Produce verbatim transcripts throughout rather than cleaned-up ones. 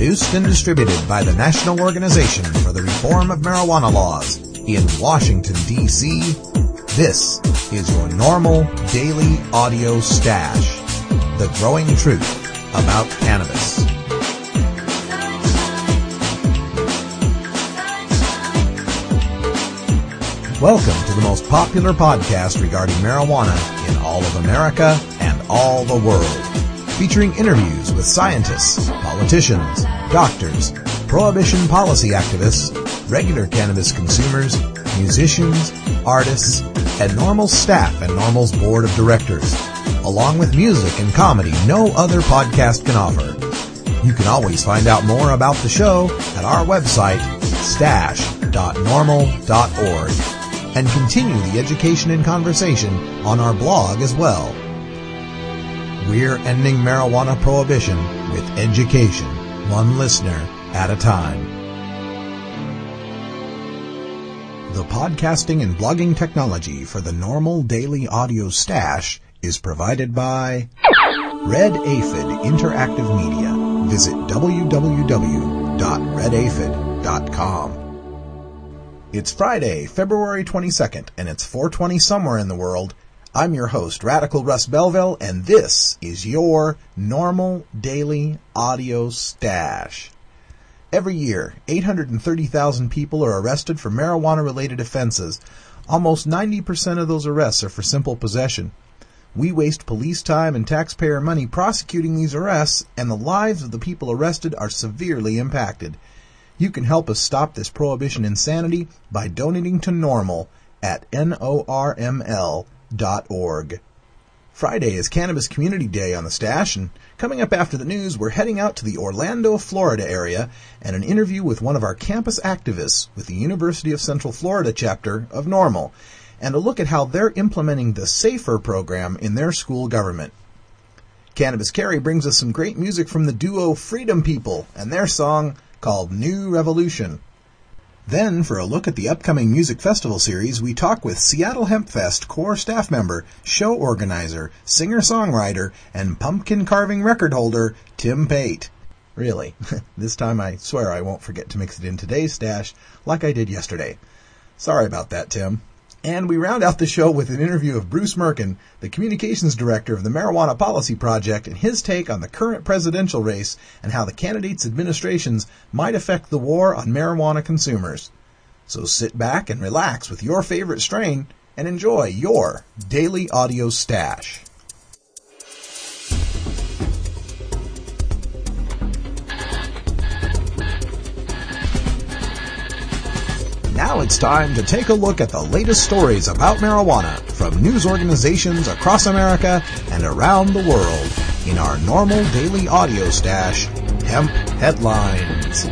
Produced and distributed by the National Organization for the Reform of Marijuana Laws in Washington, D C, this is your normal daily audio stash. The growing truth about cannabis. Welcome to the most popular podcast regarding marijuana in all of America and all the world. Featuring interviews with scientists, politicians, doctors, prohibition policy activists, regular cannabis consumers, musicians, artists, and NORML staff and NORML's board of directors, along with music and comedy no other podcast can offer. You can always find out more about the show at our website, stash dot normal dot org, and continue the education and conversation on our blog as well. We're ending marijuana prohibition with education, one listener at a time. The podcasting and blogging technology for the NORML Daily Audio Stash is provided by Red Aphid Interactive Media. Visit w w w dot red aphid dot com. It's Friday, February twenty-second, and it's four twenty somewhere in the world. I'm your host, Radical Russ Belville, and this is your NORML Daily Audio Stash. Every year, eight hundred thirty thousand people are arrested for marijuana-related offenses. Almost ninety percent of those arrests are for simple possession. We waste police time and taxpayer money prosecuting these arrests, and the lives of the people arrested are severely impacted. You can help us stop this prohibition insanity by donating to NORML at N O R M L dot org. Friday is Cannabis Community Day on the Stash, and coming up after the news, we're heading out to the Orlando, Florida area and an interview with one of our campus activists with the University of Central Florida chapter of NORML, and a look at how they're implementing the SAFER program in their school government. Cannabis Carry brings us some great music from the duo Freedom People and their song called New Revolution. Then, for a look at the upcoming music festival series, we talk with Seattle Hempfest core staff member, show organizer, singer-songwriter, and pumpkin carving record holder, Tim Pate. Really, this time I swear I won't forget to mix it in today's stash like I did yesterday. Sorry about that, Tim. And we round out the show with an interview of Bruce Merkin, the communications director of the Marijuana Policy Project, and his take on the current presidential race and how the candidates' administrations might affect the war on marijuana consumers. So sit back and relax with your favorite strain and enjoy your daily audio stash. Now it's time to take a look at the latest stories about marijuana from news organizations across America and around the world in our NORML Daily Audio Stash, Hemp Headlines.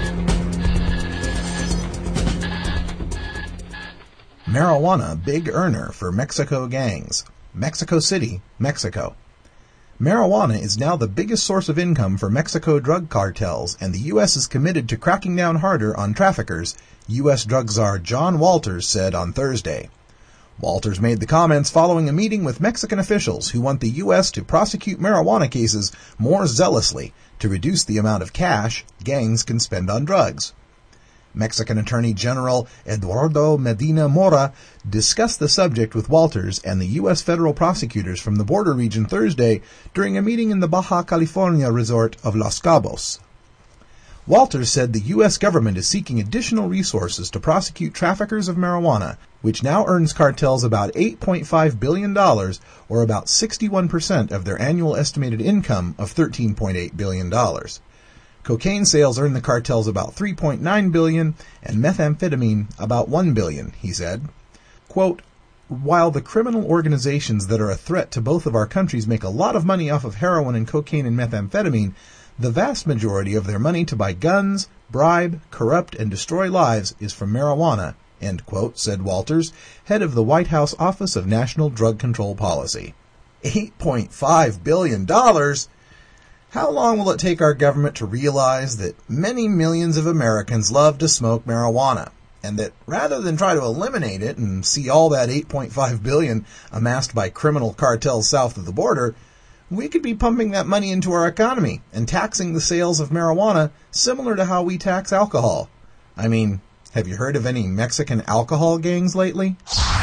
Marijuana big earner for Mexico gangs. Mexico City, Mexico. Marijuana is now the biggest source of income for Mexico drug cartels, and the U S is committed to cracking down harder on traffickers, U S drug czar John Walters said on Thursday. Walters made the comments following a meeting with Mexican officials who want the U S to prosecute marijuana cases more zealously to reduce the amount of cash gangs can spend on drugs. Mexican Attorney General Eduardo Medina Mora discussed the subject with Walters and the U S federal prosecutors from the border region Thursday during a meeting in the Baja California resort of Los Cabos. Walters said the U S government is seeking additional resources to prosecute traffickers of marijuana, which now earns cartels about eight point five billion dollars, or about sixty-one percent of their annual estimated income of thirteen point eight billion dollars. Cocaine sales earn the cartels about three point nine billion dollars and methamphetamine about one billion dollars, he said. Quote, while the criminal organizations that are a threat to both of our countries make a lot of money off of heroin and cocaine and methamphetamine, the vast majority of their money to buy guns, bribe, corrupt, and destroy lives is from marijuana, end quote, said Walters, head of the White House Office of National Drug Control Policy. eight point five billion dollars? How long will it take our government to realize that many millions of Americans love to smoke marijuana, and that rather than try to eliminate it and see all that eight point five billion dollars amassed by criminal cartels south of the border, we could be pumping that money into our economy and taxing the sales of marijuana similar to how we tax alcohol. I mean, have you heard of any Mexican alcohol gangs lately?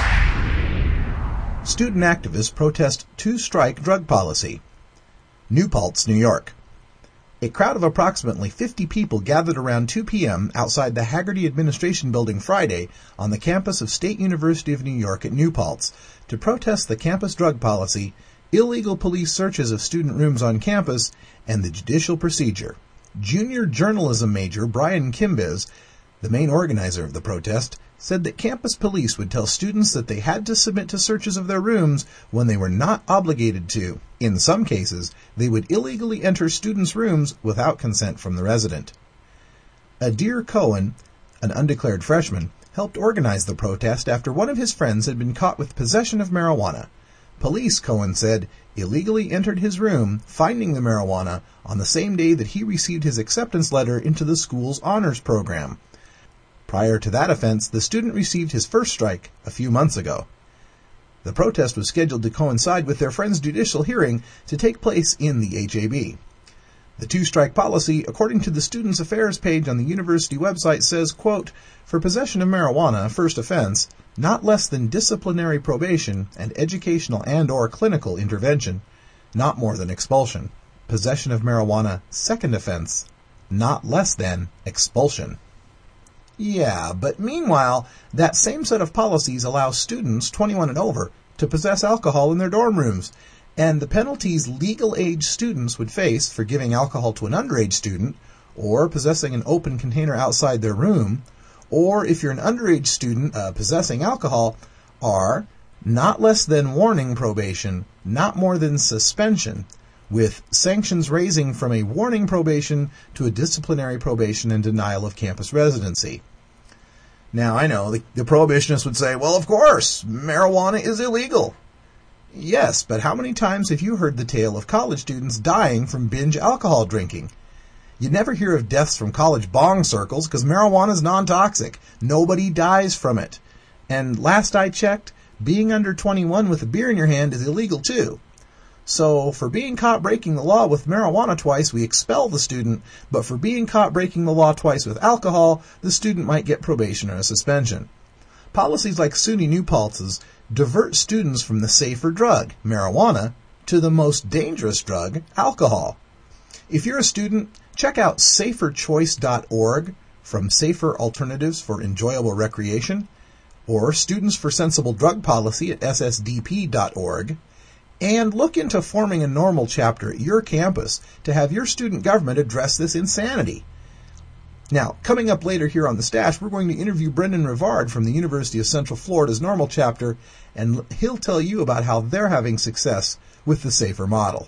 Student activists protest two-strike drug policy. New Paltz, New York. A crowd of approximately fifty people gathered around two p.m. outside the Hagerty Administration Building Friday on the campus of State University of New York at New Paltz to protest the campus drug policy, illegal police searches of student rooms on campus, and the judicial procedure. Junior journalism major Brian Kimbez, the main organizer of the protest, said that campus police would tell students that they had to submit to searches of their rooms when they were not obligated to. In some cases, they would illegally enter students' rooms without consent from the resident. Adair Cohen, an undeclared freshman, helped organize the protest after one of his friends had been caught with possession of marijuana. Police, Cohen said, illegally entered his room, finding the marijuana on the same day that he received his acceptance letter into the school's honors program. Prior to that offense, the student received his first strike a few months ago. The protest was scheduled to coincide with their friend's judicial hearing to take place in the H A B. The two-strike policy, according to the Students' Affairs page on the university website, says, quote, for possession of marijuana, first offense, not less than disciplinary probation and educational and or clinical intervention, not more than expulsion. Possession of marijuana, second offense, not less than expulsion. Yeah, but meanwhile, that same set of policies allows students twenty-one and over to possess alcohol in their dorm rooms, and the penalties legal-age students would face for giving alcohol to an underage student, or possessing an open container outside their room, or if you're an underage student uh, possessing alcohol, are not less than warning probation, not more than suspension, with sanctions ranging from a warning probation to a disciplinary probation and denial of campus residency. Now, I know the, the prohibitionists would say, well, of course, marijuana is illegal. Yes, but how many times have you heard the tale of college students dying from binge alcohol drinking? You never hear of deaths from college bong circles because marijuana is non-toxic. Nobody dies from it. And last I checked, being under twenty-one with a beer in your hand is illegal too. So, for being caught breaking the law with marijuana twice, we expel the student, but for being caught breaking the law twice with alcohol, the student might get probation or a suspension. Policies like SUNY New Paltz's divert students from the safer drug, marijuana, to the most dangerous drug, alcohol. If you're a student, check out safer choice dot org from Safer Alternatives for Enjoyable Recreation, or Students for Sensible Drug Policy at S S D P dot org, and look into forming a normal chapter at your campus to have your student government address this insanity. Now, coming up later here on The Stash, we're going to interview Brendan Rivard from the University of Central Florida's normal chapter, and he'll tell you about how they're having success with the SAFER model.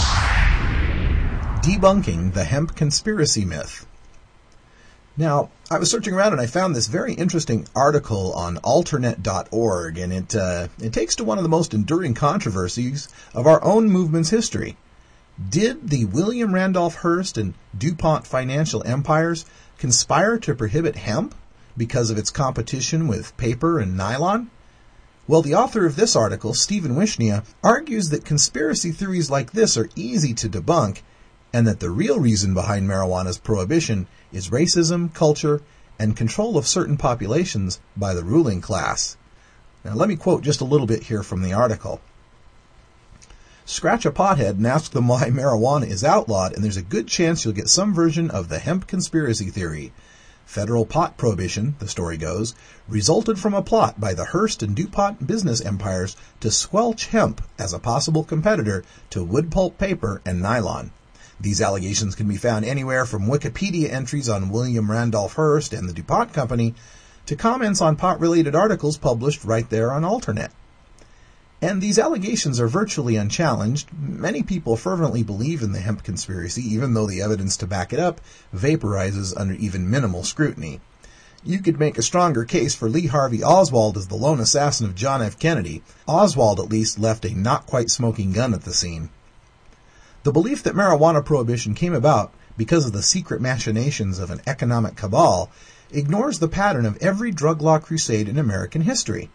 Debunking the hemp conspiracy myth. Now, I was searching around and I found this very interesting article on alternet dot org, and it uh, it takes to one of the most enduring controversies of our own movement's history. Did the William Randolph Hearst and DuPont financial empires conspire to prohibit hemp because of its competition with paper and nylon? Well, the author of this article, Stephen Wishnia, argues that conspiracy theories like this are easy to debunk, and that the real reason behind marijuana's prohibition is racism, culture, and control of certain populations by the ruling class. Now, let me quote just a little bit here from the article. Scratch a pothead and ask them why marijuana is outlawed, and there's a good chance you'll get some version of the hemp conspiracy theory. Federal pot prohibition, the story goes, resulted from a plot by the Hearst and DuPont business empires to squelch hemp as a possible competitor to wood pulp paper and nylon. These allegations can be found anywhere from Wikipedia entries on William Randolph Hearst and the DuPont Company to comments on pot-related articles published right there on Alternet. And these allegations are virtually unchallenged. Many people fervently believe in the hemp conspiracy, even though the evidence to back it up vaporizes under even minimal scrutiny. You could make a stronger case for Lee Harvey Oswald as the lone assassin of John F. Kennedy. Oswald at least left a not-quite-smoking gun at the scene. The belief that marijuana prohibition came about because of the secret machinations of an economic cabal ignores the pattern of every drug law crusade in American history.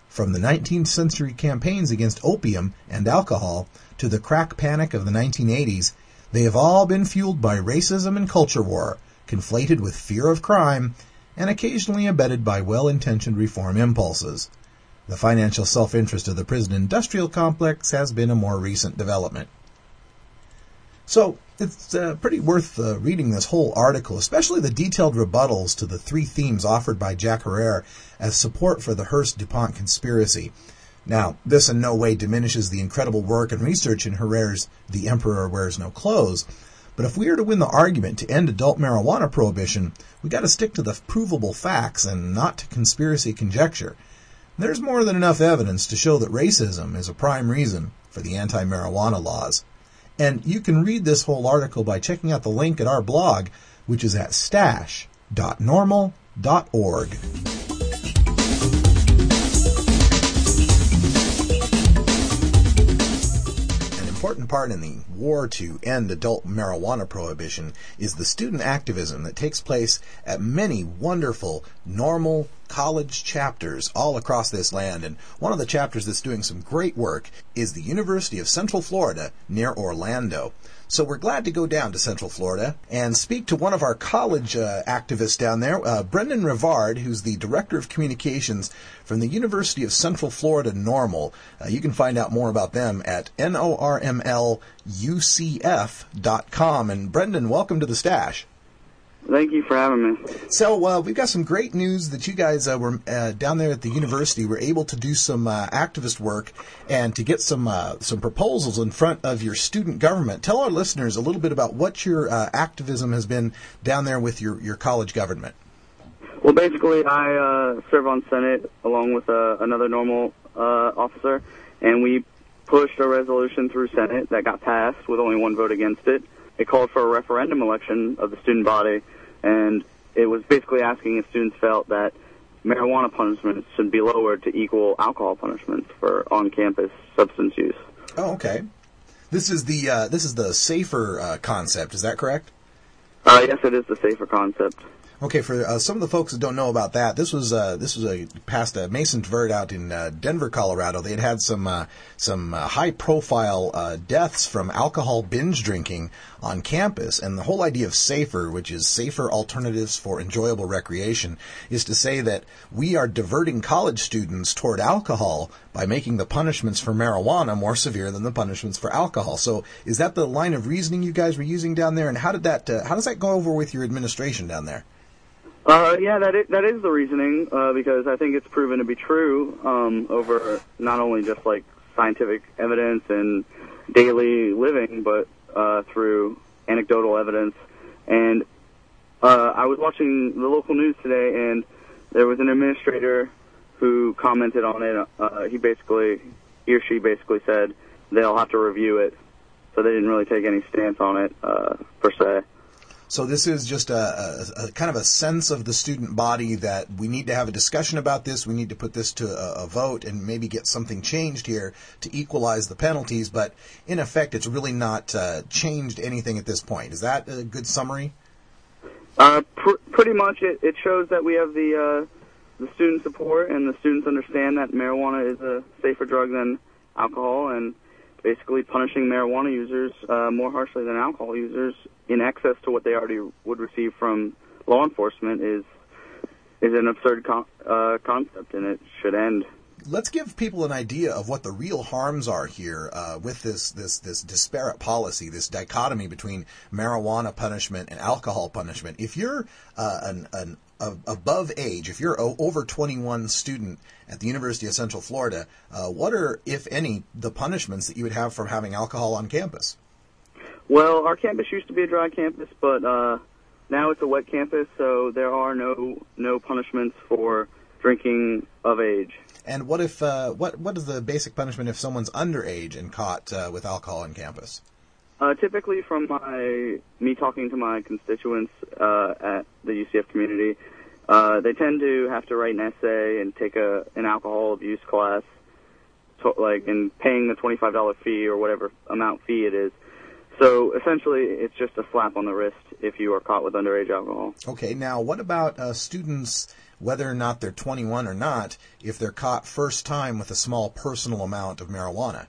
From the nineteenth century campaigns against opium and alcohol to the crack panic of the nineteen eighties, they have all been fueled by racism and culture war, conflated with fear of crime, and occasionally abetted by well-intentioned reform impulses. The financial self-interest of the prison industrial complex has been a more recent development. So, it's uh, pretty worth uh, reading this whole article, especially the detailed rebuttals to the three themes offered by Jack Herer as support for the Hearst-DuPont conspiracy. Now, this in no way diminishes the incredible work and research in Herer's The Emperor Wears No Clothes, but if we are to win the argument to end adult marijuana prohibition, we got to stick to the provable facts and not to conspiracy conjecture. There's more than enough evidence to show that racism is a prime reason for the anti-marijuana laws. And you can read this whole article by checking out the link at our blog, which is at stash dot normal dot org. An important part in the war to end adult marijuana prohibition is the student activism that takes place at many wonderful, normal college chapters all across this land, and one of the chapters that's doing some great work is the University of Central Florida near Orlando. So we're glad to go down to Central Florida and speak to one of our college uh, activists down there, uh, Brendan Rivard, who's the Director of Communications from the University of Central Florida Normal. Uh, you can find out more about them at norml U C F dot com. And Brendan, welcome to the Stash. Thank you for having me. So uh, we've got some great news that you guys uh, were uh, down there at the university were able to do some uh, activist work and to get some uh, some proposals in front of your student government. Tell our listeners a little bit about what your uh, activism has been down there with your, your college government. Well, basically, I uh, serve on Senate along with uh, another normal uh, officer, and we pushed a resolution through Senate that got passed with only one vote against it. It called for a referendum election of the student body, and it was basically asking if students felt that marijuana punishments should be lowered to equal alcohol punishments for on-campus substance use. Oh, okay. This is the uh, this is the SAFER uh, concept. Is that correct? Uh, yes, it is the SAFER concept. Okay, for uh, some of the folks that don't know about that, this was uh, this was a past uh, Mason Tvert out in uh, Denver, Colorado. They had had some uh, some uh, high-profile uh, deaths from alcohol binge drinking on campus, and the whole idea of SAFER, which is Safer Alternatives for Enjoyable Recreation, is to say that we are diverting college students toward alcohol by making the punishments for marijuana more severe than the punishments for alcohol. So, is that the line of reasoning you guys were using down there, and how did that uh, how does that go over with your administration down there? Uh, yeah, that is, that is the reasoning, uh, because I think it's proven to be true um, over not only just like scientific evidence and daily living, but uh, through anecdotal evidence. And uh, I was watching the local news today, and there was an administrator who commented on it. Uh, he basically, he or she basically said they'll have to review it, so they didn't really take any stance on it uh, per se. So this is just a, a, a kind of a sense of the student body that we need to have a discussion about this. We need to put this to a, a vote and maybe get something changed here to equalize the penalties. But in effect, it's really not uh, changed anything at this point. Is that a good summary? Uh, pr- pretty much. It, it shows that we have the uh, the student support, and the students understand that marijuana is a safer drug than alcohol, and basically punishing marijuana users uh, more harshly than alcohol users in excess to what they already would receive from law enforcement is is an absurd con- uh, concept, and it should end. Let's give people an idea of what the real harms are here uh, with this, this this disparate policy, this dichotomy between marijuana punishment and alcohol punishment. If you're uh, an, an a, above age, if you're a, over twenty-one student at the University of Central Florida, uh, what are, if any, the punishments that you would have for having alcohol on campus? Well, our campus used to be a dry campus, but uh, now it's a wet campus, so there are no no punishments for drinking of age. And what if uh, what what is the basic punishment if someone's underage and caught uh, with alcohol on campus? Uh, typically, from my me talking to my constituents uh, at the U C F community, uh, they tend to have to write an essay and take a an alcohol abuse class, to, like and paying the twenty-five dollars fee or whatever amount fee it is. So essentially, it's just a slap on the wrist if you are caught with underage alcohol. Okay. Now, what about uh, students whether or not they're twenty-one or not, if they're caught first time with a small personal amount of marijuana?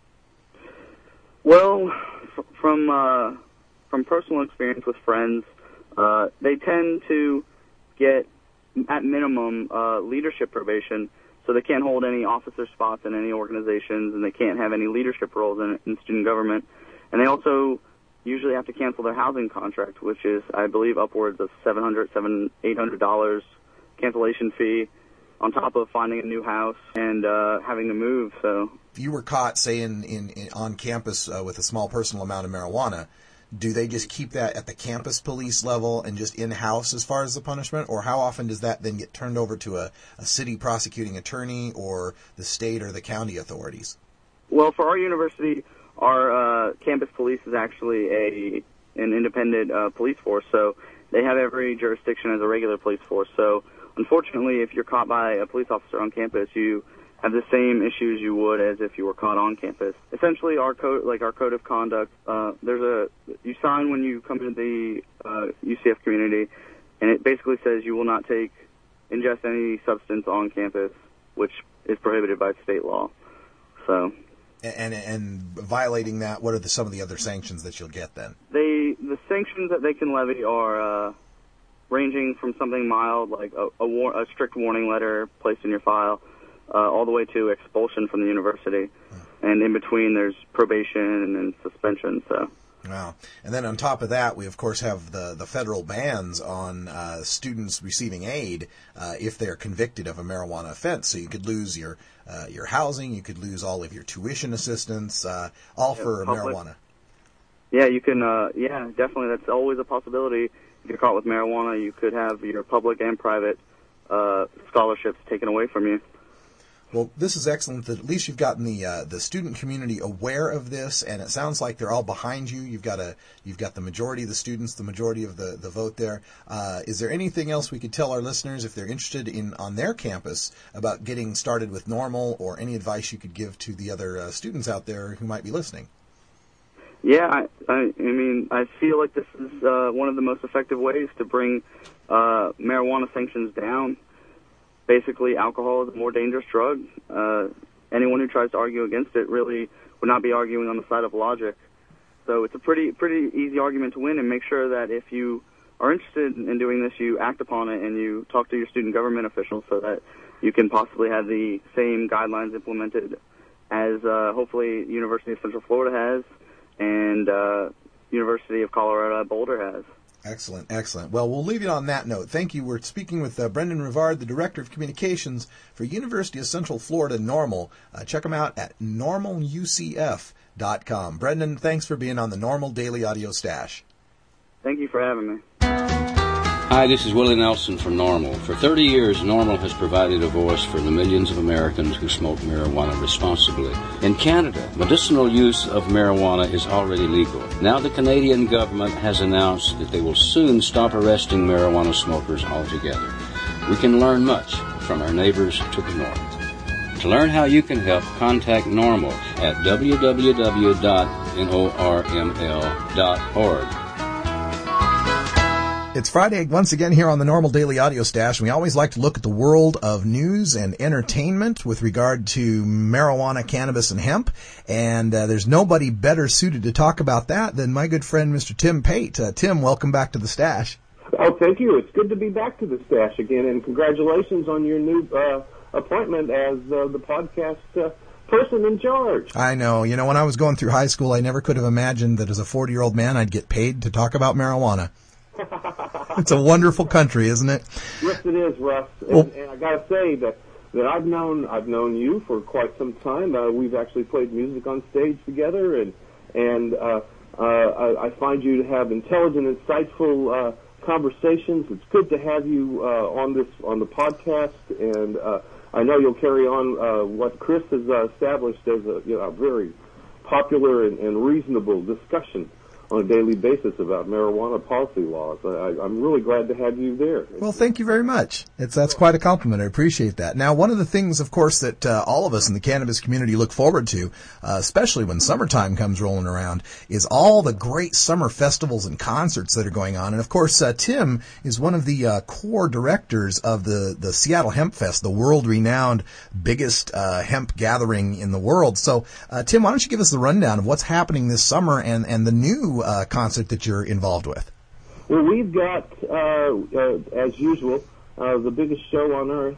Well, f- from uh, from personal experience with friends, uh, they tend to get, at minimum, uh, leadership probation, so they can't hold any officer spots in any organizations, and they can't have any leadership roles in, in student government. And they also usually have to cancel their housing contract, which is, I believe, upwards of seven hundred dollars, seven hundred dollars, eight hundred dollars cancellation fee, on top of finding a new house and uh, having to move. So, if you were caught, say, in, in, in on campus uh, with a small personal amount of marijuana, do they just keep that at the campus police level and just in-house as far as the punishment? Or how often does that then get turned over to a, a city prosecuting attorney or the state or the county authorities? Well, for our university, our uh, campus police is actually a an independent uh, police force, so they have every jurisdiction as a regular police force. So, unfortunately, if you're caught by a police officer on campus, you have the same issues you would as if you were caught on campus. Essentially, our code, like our code of conduct, uh, there's a you sign when you come into the uh, U C F community, and it basically says you will not take ingest any substance on campus, which is prohibited by state law. So. And and violating that, what are the, some of the other sanctions that you'll get then? They the sanctions that they can levy are uh, ranging from something mild, like a, a, war, a strict warning letter placed in your file, uh, all the way to expulsion from the university. Hmm. And in between, there's probation and, and suspension. So. Wow. And then on top of that, we, of course, have the, the federal bans on uh, students receiving aid uh, if they're convicted of a marijuana offense. So you could lose your uh, your housing, you could lose all of your tuition assistance, uh, all yeah, for public. marijuana. Yeah, you can, uh, yeah, definitely. That's always a possibility. If you're caught with marijuana, you could have your public and private uh, scholarships taken away from you. Well, this is excellent that at least you've gotten the uh, the student community aware of this, and it sounds like they're all behind you. You've got a you've got the majority of the students, the majority of the, the vote there. Uh, is there anything else we could tell our listeners if they're interested in on their campus about getting started with NORML, or any advice you could give to the other uh, students out there who might be listening? Yeah, I, I, I mean, I feel like this is uh, one of the most effective ways to bring uh, marijuana sanctions down. Basically, alcohol is a more dangerous drug. Uh, anyone who tries to argue against it really would not be arguing on the side of logic. So it's a pretty pretty easy argument to win, and make sure that if you are interested in doing this, you act upon it and you talk to your student government officials so that you can possibly have the same guidelines implemented as uh, hopefully University of Central Florida has and uh, University of Colorado at Boulder has. Excellent, excellent. Well, we'll leave it on that note. Thank you. We're speaking with uh, Brendan Rivard, the Director of Communications for University of Central Florida NORML. Uh, check them out at normal u c f dot com. Brendan, thanks for being on the NORML Daily Audio Stash. Thank you for having me. Hi, this is Willie Nelson from NORML. For thirty years, NORML has provided a voice for the millions of Americans who smoke marijuana responsibly. In Canada, medicinal use of marijuana is already legal. Now the Canadian government has announced that they will soon stop arresting marijuana smokers altogether. We can learn much from our neighbors to the north. To learn how you can help, contact NORML at w w w dot norml dot org. It's Friday once again here on the NORML Daily Audio Stash. We always like to look at the world of news and entertainment with regard to marijuana, cannabis, and hemp. And uh, there's nobody better suited to talk about that than my good friend, Mister Tim Pate. Uh, Tim, welcome back to the Stash. Oh, thank you. It's good to be back to the Stash again, and congratulations on your new uh, appointment as uh, the podcast uh, person in charge. I know. You know, when I was going through high school, I never could have imagined that as a forty-year-old man I'd get paid to talk about marijuana. It's a wonderful country, isn't it? Yes, it is, Russ. And, well, and I got to say that that I've known I've known you for quite some time. Uh, we've actually played music on stage together, and and uh, uh, I, I find you to have intelligent, insightful uh, conversations. It's good to have you uh, on this on the podcast, and uh, I know you'll carry on uh, what Chris has uh, established as a, you know, a very popular and, and reasonable discussion on a daily basis about marijuana policy laws. I, I'm really glad to have you there. Well, thank you very much. It's that's quite a compliment. I appreciate that. Now, one of the things, of course, that uh, all of us in the cannabis community look forward to, uh, especially when summertime comes rolling around, is all the great summer festivals and concerts that are going on. And of course, uh, Tim is one of the uh, core directors of the the Seattle Hemp Fest, the world-renowned biggest uh, hemp gathering in the world. So, uh, Tim, why don't you give us the rundown of what's happening this summer and and the new Uh, concert that you're involved with? Well, we've got, uh, uh, as usual, uh, the biggest show on earth,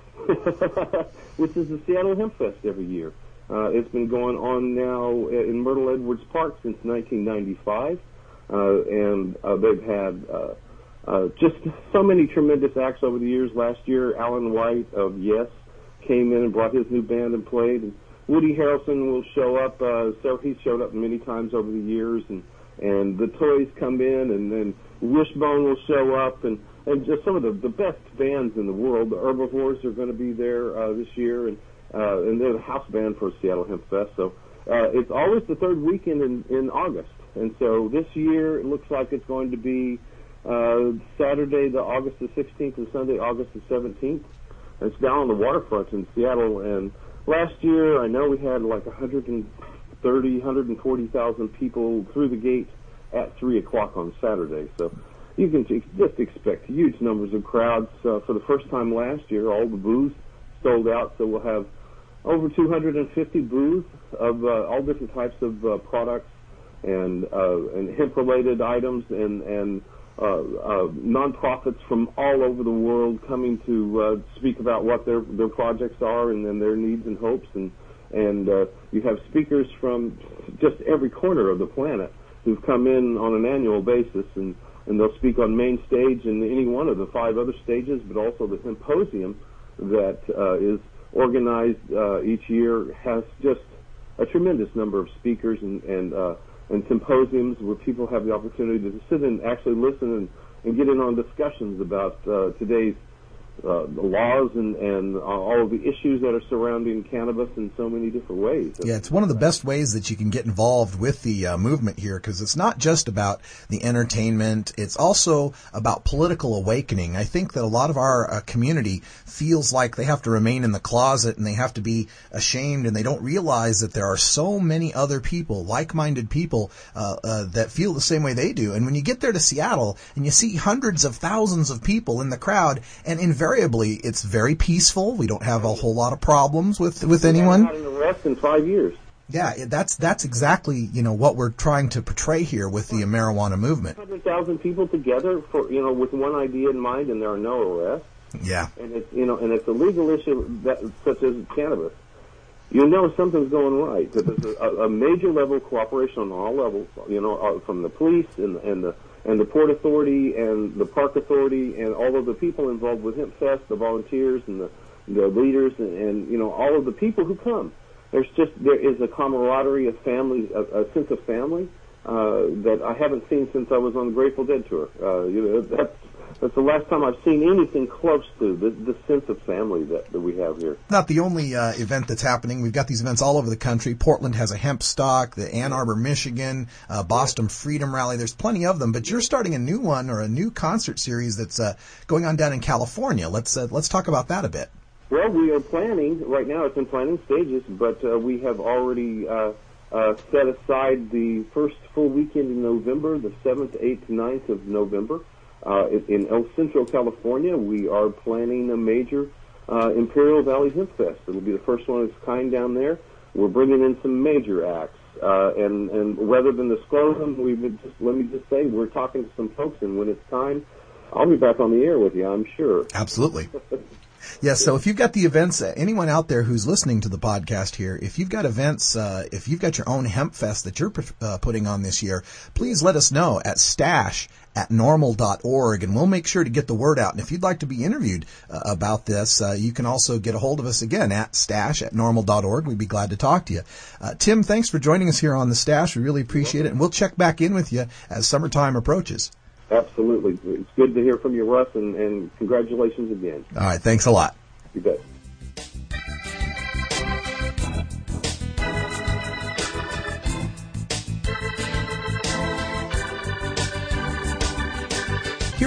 which is the Seattle Hemp Fest every year. Uh, it's been going on now in Myrtle Edwards Park since nineteen ninety-five, uh, and uh, they've had uh, uh, just so many tremendous acts over the years. Last year, Alan White of Yes came in and brought his new band and played. And Woody Harrelson will show up. Uh, so he's showed up many times over the years, and And the Toys come in, and then Wishbone will show up, and, and just some of the, the best bands in the world. The Herbivores are going to be there uh, this year, and uh, and they're the house band for Seattle Hemp Fest. So uh, it's always the third weekend in, in August. And so this year it looks like it's going to be uh, Saturday, the August the sixteenth, and Sunday, August the seventeenth. It's down on the waterfront in Seattle. And last year I know we had like one hundred thirty, one hundred forty thousand people through the gate at three o'clock on Saturday. So you can just expect huge numbers of crowds. Uh, for the first time last year, all the booths sold out, so we'll have over two hundred fifty booths of uh, all different types of uh, products and uh, and hemp-related items and, and uh, uh, nonprofits from all over the world coming to uh, speak about what their, their projects are and, and their needs and hopes. And And uh, you have speakers from just every corner of the planet who've come in on an annual basis, and, and they'll speak on main stage and any one of the five other stages, but also the symposium that uh, is organized uh, each year has just a tremendous number of speakers and and, uh, and symposiums where people have the opportunity to sit and actually listen and, and get in on discussions about uh, today's Uh, the laws and, and uh, all of the issues that are surrounding cannabis in so many different ways. Yeah, it's one of the best ways that you can get involved with the uh, movement here, because it's not just about the entertainment. It's also about political awakening. I think that a lot of our uh, community feels like they have to remain in the closet and they have to be ashamed, and they don't realize that there are so many other people, like-minded people, uh, uh, that feel the same way they do. And when you get there to Seattle and you see hundreds of thousands of people in the crowd, and invariably it's very peaceful. We don't have a whole lot of problems with with anyone. Not an arrest in five years. Yeah, that's that's exactly you know what we're trying to portray here with the marijuana movement. one hundred thousand people together for you know with one idea in mind, and there are no arrests. Yeah, and it's you know and it's a legal issue that, such as cannabis. You know something's going right. That there's a, a major level of cooperation on all levels. You know, from the police and and the. and the Port Authority and the Park Authority and all of the people involved with Hemp Fest, the volunteers and the, the leaders and, and, you know, all of the people who come. There's just, there is a camaraderie, a family, a, a sense of family uh, that I haven't seen since I was on the Grateful Dead tour. Uh, you know, that's, that's the last time I've seen anything close to the, the sense of family that, that we have here. Not the only uh, event that's happening. We've got these events all over the country. Portland has a hemp stock, the Ann Arbor, Michigan, uh, Boston Freedom Rally. There's plenty of them, but you're starting a new one or a new concert series that's uh, going on down in California. Let's uh, let's talk about that a bit. Well, we are planning, right now it's in planning stages, but uh, we have already uh, uh, set aside the first full weekend in November, the seventh, eighth, ninth of November. Uh, in El Centro, California, we are planning a major uh, Imperial Valley Hemp Fest. It'll be the first one of its kind down there. We're bringing in some major acts, uh, and and rather than disclose them, we would just let me just say we're talking to some folks, and when it's time, I'll be back on the air with you, I'm sure. Absolutely. Yes, so if you've got the events, uh, anyone out there who's listening to the podcast here, if you've got events, uh, if you've got your own hemp fest that you're uh, putting on this year, please let us know at stash at normal dot org, and we'll make sure to get the word out. And if you'd like to be interviewed uh, about this, uh, you can also get a hold of us again at stash at normal dot org. We'd be glad to talk to you. Uh, Tim, thanks for joining us here on the Stash. We really appreciate it, and we'll check back in with you as summertime approaches. Absolutely. It's good to hear from you, Russ, and, and congratulations again. All right, thanks a lot. You bet.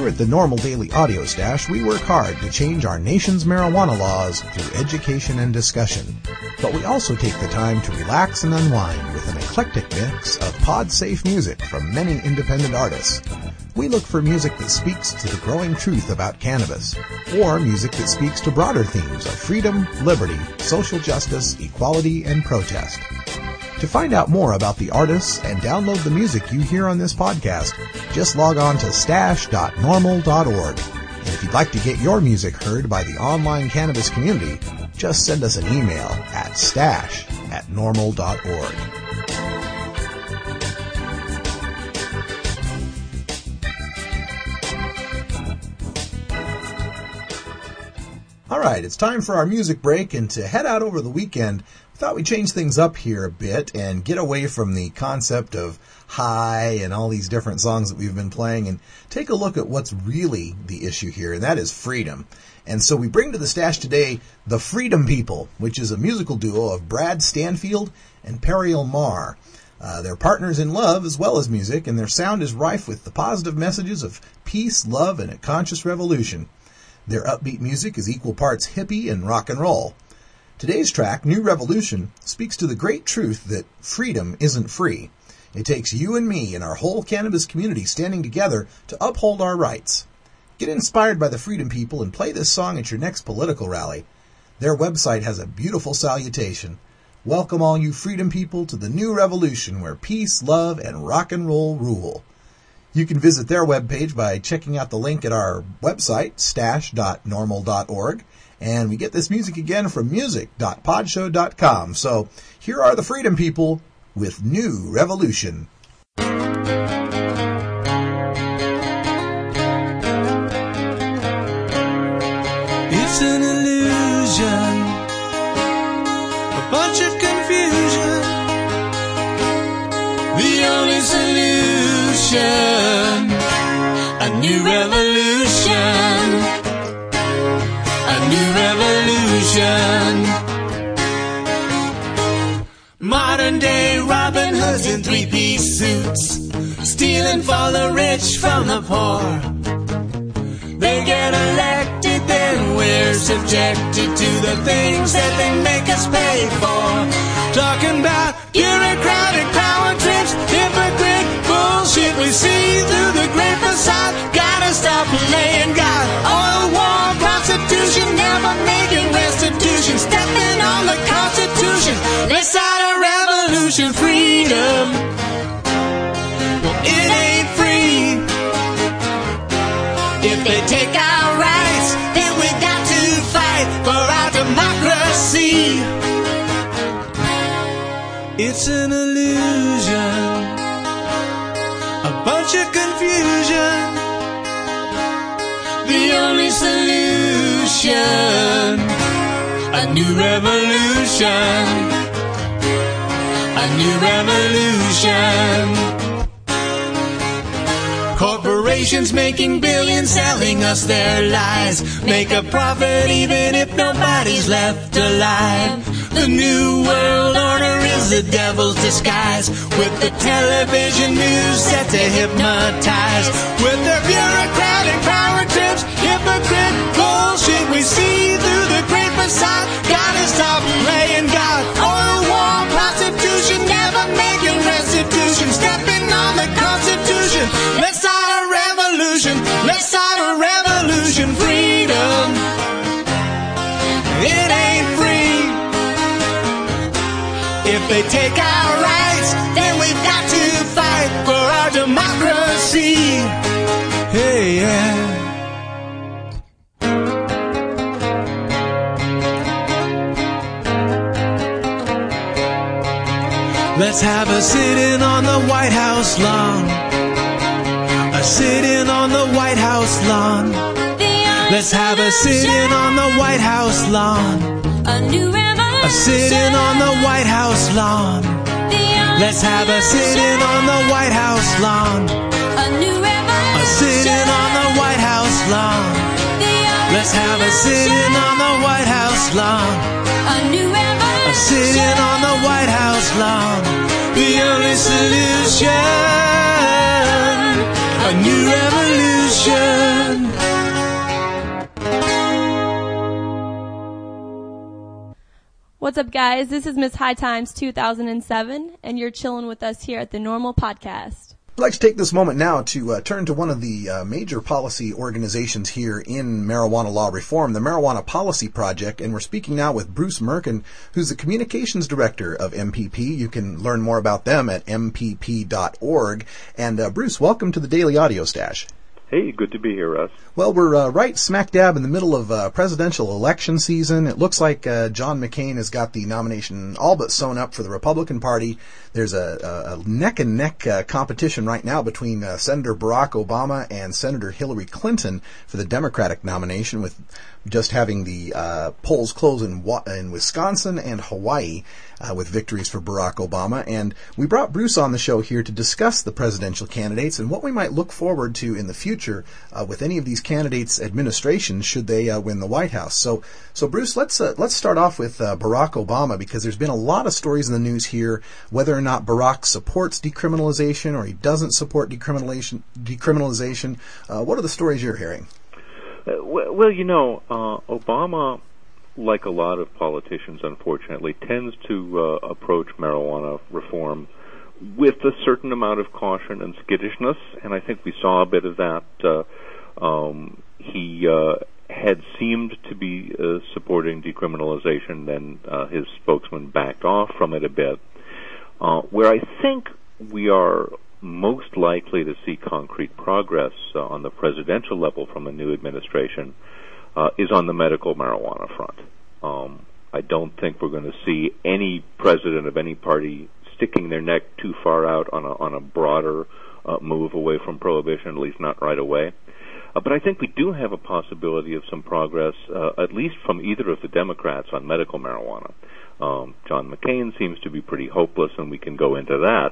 Here at the Normal Daily Audio Stash, we work hard to change our nation's marijuana laws through education and discussion. But we also take the time to relax and unwind with an eclectic mix of pod-safe music from many independent artists. We look for music that speaks to the growing truth about cannabis, or music that speaks to broader themes of freedom, liberty, social justice, equality, and protest. To find out more about the artists and download the music you hear on this podcast, just log on to stash dot normal dot org. And if you'd like to get your music heard by the online cannabis community, just send us an email at stash at normal dot org. All right, it's time for our music break, and to head out over the weekend, we thought we'd change things up here a bit and get away from the concept of high and all these different songs that we've been playing and take a look at what's really the issue here, and that is freedom. And so we bring to the stash today the Freedom People, which is a musical duo of Brad Stanfield and Periel Marr. Uh, they're partners in love as well as music, and their sound is rife with the positive messages of peace, love, and a conscious revolution. Their upbeat music is equal parts hippie and rock and roll. Today's track, New Revolution, speaks to the great truth that freedom isn't free. It takes you and me and our whole cannabis community standing together to uphold our rights. Get inspired by the Freedom People and play this song at your next political rally. Their website has a beautiful salutation. Welcome all you Freedom People to the new revolution where peace, love, and rock and roll rule. You can visit their webpage by checking out the link at our website, stash dot normal dot org. And we get this music again from music dot podshow dot com. So here are the Freedom People with New Revolution. It's an illusion, a bunch of confusion. The only solution, a new revolution, a new revolution. Modern day Robin Hoods in three-piece suits, stealing for the rich from the poor. They get elected, then we're subjected to the things that they make us pay for. Talking about bureaucratic power trips, hypocrite bullshit we see through the great facade. Gotta stop playing God. Oil, war, prostitution, never making restitution. Stepping on the Constitution. Let's start a revolution. Freedom, well, it ain't free. If they take our rights, then we got to fight for our democracy. It's an illusion, a bunch of confusion. The only solution, a new revolution, a new revolution. Corporations making billions, selling us their lies. Make a profit even if nobody's left alive. The new world order is the devil's disguise, with the television news set to hypnotize. With their bureaucratic power trips, hypocrite bullshit we see through the great facade. Gotta stop playing God. Oil, war, prostitution, never making restitution. Stepping on the Constitution. Let's start a revolution. Let's start a revolution. Freedom, it ain't free. If they take our rights, then we've got to fight for our democracy. Hey, yeah. Let's have a sit-in on the White House lawn. A sit-in on the White House lawn. Let's have a sit-in on the White House lawn. A new revolution. A sit-in on the White House lawn. Let's have a sit-in on the White House lawn. A new revolution. A sit-in on the White House lawn. Let's have a sit-in on the White House lawn. A new revolution. A sit-in on the White House lawn. The only solution, a new revolution. What's up, guys? This is Miss High Times two thousand seven, and you're chilling with us here at the Normal Podcast. I'd like to take this moment now to uh, turn to one of the uh, major policy organizations here in marijuana law reform, the Marijuana Policy Project, and we're speaking now with Bruce Merkin, who's the communications director of M P P. You can learn more about them at m p p dot org. And uh, Bruce, welcome to the Daily Audio Stash. Hey, good to be here, Russ. Well, we're uh, right smack dab in the middle of uh, presidential election season. It looks like uh, John McCain has got the nomination all but sewn up for the Republican Party. There's a, a, a neck-and-neck uh, competition right now between uh, Senator Barack Obama and Senator Hillary Clinton for the Democratic nomination, with just having the uh, polls close in, in Wisconsin and Hawaii uh, with victories for Barack Obama. And we brought Bruce on the show here to discuss the presidential candidates and what we might look forward to in the future uh, with any of these candidates' administrations should they uh, win the White House. So, so Bruce, let's uh, let's start off with uh, Barack Obama, because there's been a lot of stories in the news here, whether or not Barack supports decriminalization or he doesn't support decriminalization. Decriminalization. Uh, what are the stories you're hearing? Uh, well, you know, uh, Obama, like a lot of politicians, unfortunately, tends to uh, approach marijuana reform with a certain amount of caution and skittishness, and I think we saw a bit of that. Uh, um, he uh, had seemed to be uh, supporting decriminalization, then uh, his spokesman backed off from it a bit. Uh, where I think we are most likely to see concrete progress uh, on the presidential level from a new administration uh, is on the medical marijuana front. Um, I don't think we're going to see any president of any party sticking their neck too far out on a, on a broader uh, move away from prohibition, at least not right away. Uh, but I think we do have a possibility of some progress, uh, at least from either of the Democrats, on medical marijuana. Um, John McCain seems to be pretty hopeless, and we can go into that.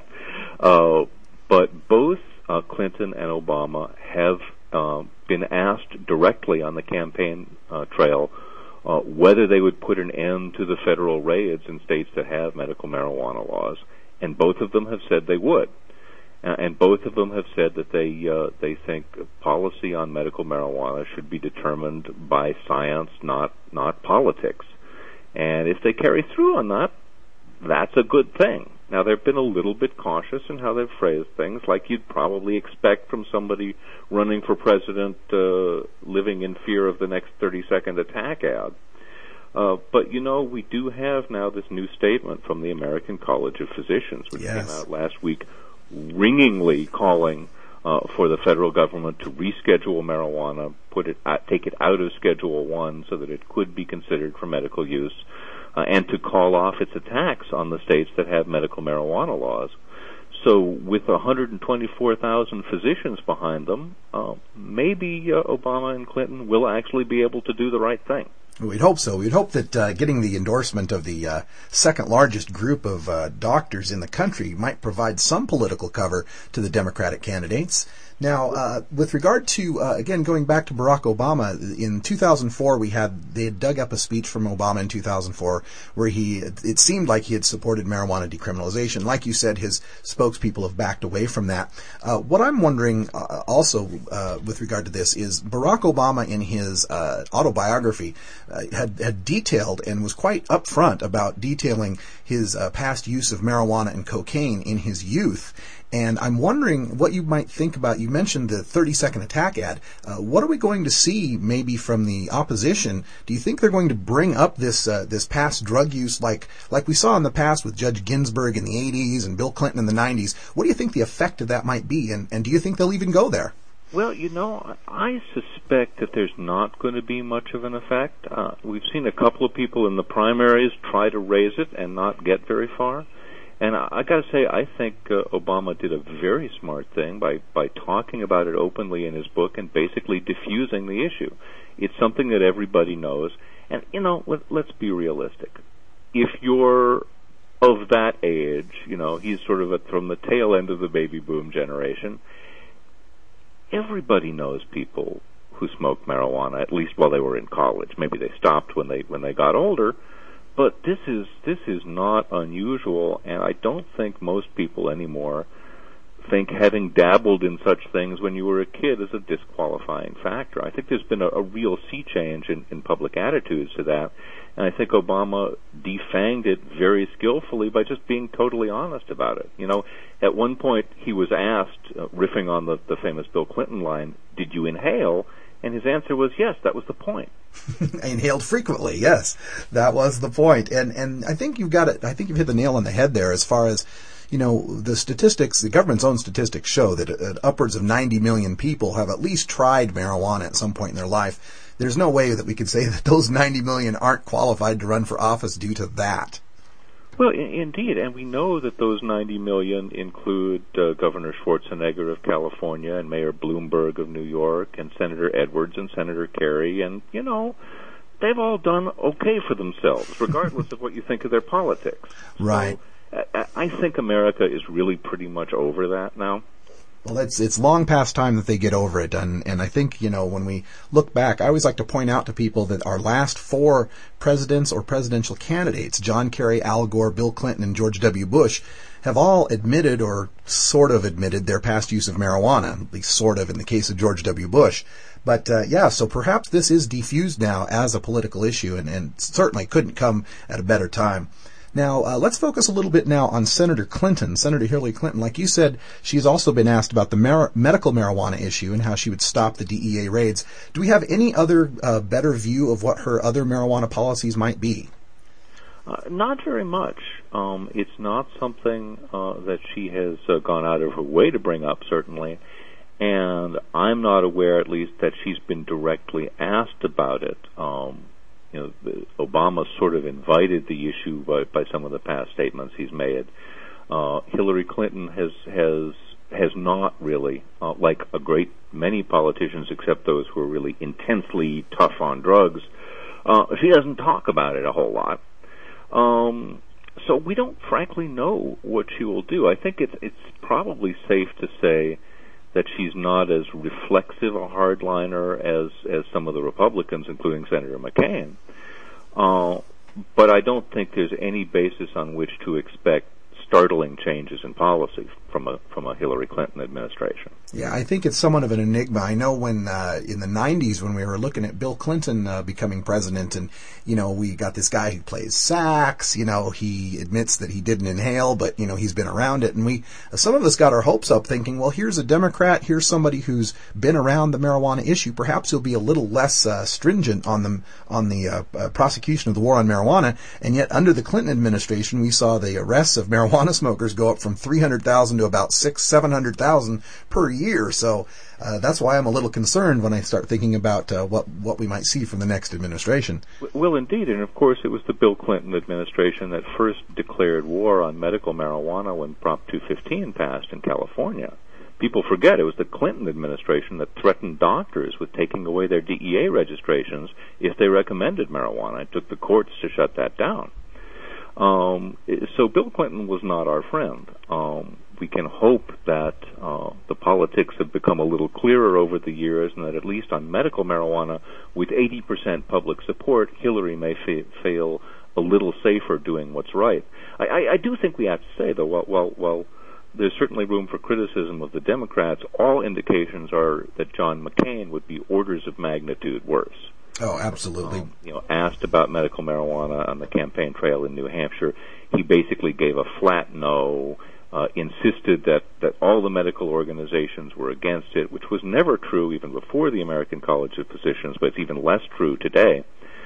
Uh, but both uh, Clinton and Obama have uh, been asked directly on the campaign uh, trail uh, whether they would put an end to the federal raids in states that have medical marijuana laws, and both of them have said they would. Uh, and both of them have said that they uh, they think policy on medical marijuana should be determined by science, not not politics. And if they carry through on that, that's a good thing. Now, they've been a little bit cautious in how they've phrased things, like you'd probably expect from somebody running for president uh, living in fear of the next thirty-second attack ad. Uh, but, you know, we do have now this new statement from the American College of Physicians, which yes. came out last week, ringingly calling uh, for the federal government to reschedule marijuana, put it, uh, take it out of Schedule One so that it could be considered for medical use, uh, and to call off its attacks on the states that have medical marijuana laws. So, with one hundred twenty-four thousand physicians behind them, uh, maybe uh, Obama and Clinton will actually be able to do the right thing. We'd hope so. We'd hope that uh, getting the endorsement of the uh, second largest group of uh, doctors in the country might provide some political cover to the Democratic candidates. Now, uh, with regard to, uh, again, going back to Barack Obama, in two thousand four, we had, they had dug up a speech from Obama in two thousand four where he, it seemed like he had supported marijuana decriminalization. Like you said, his spokespeople have backed away from that. Uh, what I'm wondering uh, also uh, with regard to this is Barack Obama in his uh, autobiography uh, had, had detailed and was quite upfront about detailing his uh, past use of marijuana and cocaine in his youth. And I'm wondering what you might think about, you mentioned the thirty-second attack ad. Uh, what are we going to see maybe from the opposition? Do you think they're going to bring up this uh, this past drug use like like we saw in the past with Judge Ginsburg in the eighties and Bill Clinton in the nineties? What do you think the effect of that might be? And, and do you think they'll even go there? Well, you know, I suspect that there's not going to be much of an effect. Uh, we've seen a couple of people in the primaries try to raise it and not get very far. And I, I got to say, I think uh, Obama did a very smart thing by, by talking about it openly in his book and basically diffusing the issue. It's something that everybody knows. And, you know, let, let's be realistic. If you're of that age, you know, he's sort of a, from the tail end of the baby boom generation, everybody knows people who smoked marijuana, at least while they were in college. Maybe they stopped when they when they got older. But this is this is not unusual, and I don't think most people anymore think having dabbled in such things when you were a kid is a disqualifying factor. I think there's been a, a real sea change in, in public attitudes to that, and I think Obama defanged it very skillfully by just being totally honest about it. You know, at one point he was asked, uh, riffing on the, the famous Bill Clinton line, "Did you inhale?" And his answer was, yes, that was the point. I inhaled frequently, yes. That was the point. And and I think you've got it, I think you've hit the nail on the head there as far as, you know, the statistics, the government's own statistics show that uh, upwards of ninety million people have at least tried marijuana at some point in their life. There's no way that we could say that those ninety million aren't qualified to run for office due to that. Well, I- indeed, and we know that those ninety million include uh, Governor Schwarzenegger of California and Mayor Bloomberg of New York and Senator Edwards and Senator Kerry, and, you know, they've all done okay for themselves, regardless of what you think of their politics. Right. So, I, I think America is really pretty much over that now. Well, it's it's long past time that they get over it, and and I think, you know, when we look back, I always like to point out to people that our last four presidents or presidential candidates, John Kerry, Al Gore, Bill Clinton, and George W. Bush, have all admitted or sort of admitted their past use of marijuana, at least sort of in the case of George W. Bush. But uh, yeah, so perhaps this is defused now as a political issue, and, and certainly couldn't come at a better time. Now, uh, let's focus a little bit now on Senator Clinton, Senator Hillary Clinton. Like you said, she's also been asked about the mar- medical marijuana issue and how she would stop the D E A raids. Do we have any other uh, better view of what her other marijuana policies might be? Uh, not very much. Um, it's not something uh, that she has uh, gone out of her way to bring up, certainly. And I'm not aware, at least, that she's been directly asked about it. Um, You know, Obama sort of invited the issue by, by some of the past statements he's made. Uh, Hillary Clinton has has has not really, uh, like a great many politicians, except those who are really intensely tough on drugs. Uh, she doesn't talk about it a whole lot. Um, so we don't, frankly, know what she will do. I think it's it's probably safe to say that she's not as reflexive a hardliner as, as some of the Republicans, including Senator McCain. Uh, but I don't think there's any basis on which to expect startling changes in policy from a from a Hillary Clinton administration. Yeah, I think it's somewhat of an enigma. I know when uh, in the nineties when we were looking at Bill Clinton uh, becoming president, and you know we got this guy who plays sax. You know he admits that he didn't inhale, but you know he's been around it, and we some of us got our hopes up, thinking, well, here's a Democrat, here's somebody who's been around the marijuana issue. Perhaps he'll be a little less uh, stringent on the on the uh, uh, prosecution of the war on marijuana. And yet, under the Clinton administration, we saw the arrests of marijuana smokers go up from three hundred thousand to about six, seven hundred thousand per year. So uh, that's why I'm a little concerned when I start thinking about uh, what what we might see from the next administration. Well, indeed, and of course, it was the Bill Clinton administration that first declared war on medical marijuana when Prop two fifteen passed in California. People forget it was the Clinton administration that threatened doctors with taking away their D E A registrations if they recommended marijuana. It took the courts to shut that down. Um, so Bill Clinton was not our friend. Um, we can hope that uh, the politics have become a little clearer over the years, and that at least on medical marijuana, with eighty percent public support, Hillary may fa- feel a little safer doing what's right. I, I, I do think we have to say, though, while, while, while there's certainly room for criticism of the Democrats, all indications are that John McCain would be orders of magnitude worse. Oh, absolutely. Um, you know, asked about medical marijuana on the campaign trail in New Hampshire, he basically gave a flat no, uh, insisted that, that all the medical organizations were against it, which was never true even before the American College of Physicians, but it's even less true today.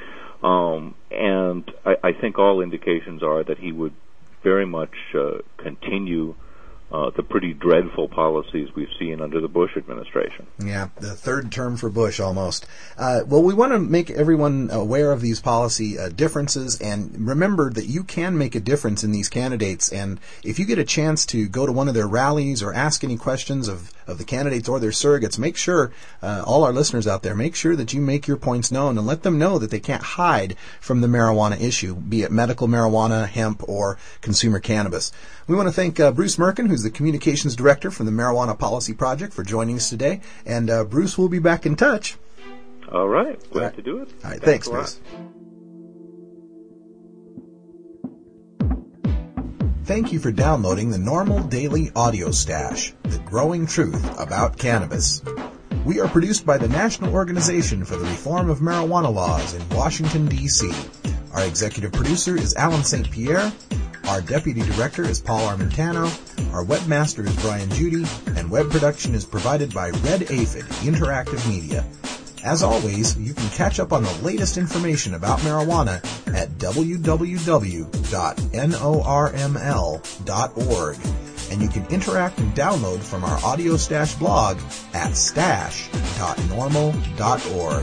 Um, and I, I think all indications are that he would very much uh, continue Uh, the pretty dreadful policies we've seen under the Bush administration. Yeah, the third term for Bush almost. Uh, well, we want to make everyone aware of these policy uh, differences, and remember that you can make a difference in these candidates. And if you get a chance to go to one of their rallies or ask any questions of, of the candidates or their surrogates, make sure, uh, all our listeners out there, make sure that you make your points known and let them know that they can't hide from the marijuana issue, be it medical marijuana, hemp, or consumer cannabis. We want to thank uh, Bruce Merkin, who's the Communications Director from the Marijuana Policy Project, for joining us today. And uh, Bruce will be back in touch. All right. Glad All right. to do it. All right. Thanks, Bruce. Thank you for downloading the Normal Daily Audio Stash, the growing truth about cannabis. We are produced by the National Organization for the Reform of Marijuana Laws in Washington, D C Our executive producer is Alan Saint Pierre. Our deputy director is Paul Armentano. Our webmaster is Brian Judy. And web production is provided by Red Aphid Interactive Media. As always, you can catch up on the latest information about marijuana at w w w dot norml dot org. And you can interact and download from our Audio Stash blog at stash dot normal dot org.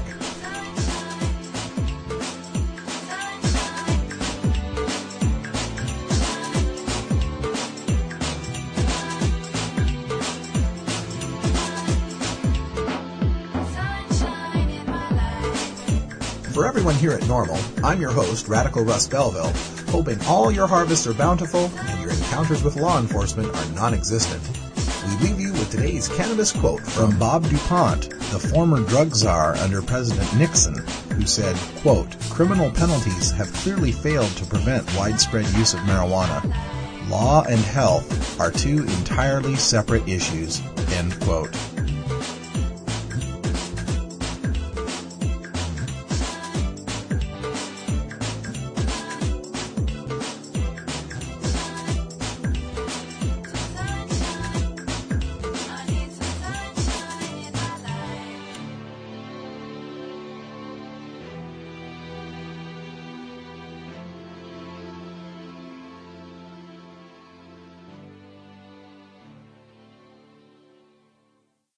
For everyone here at Normal, I'm your host, Radical Russ Belville, hoping all your harvests are bountiful and your encounters with law enforcement are non-existent. We leave you with today's cannabis quote from Bob DuPont, the former drug czar under President Nixon, who said, quote, "Criminal penalties have clearly failed to prevent widespread use of marijuana. Law and health are two entirely separate issues," end quote.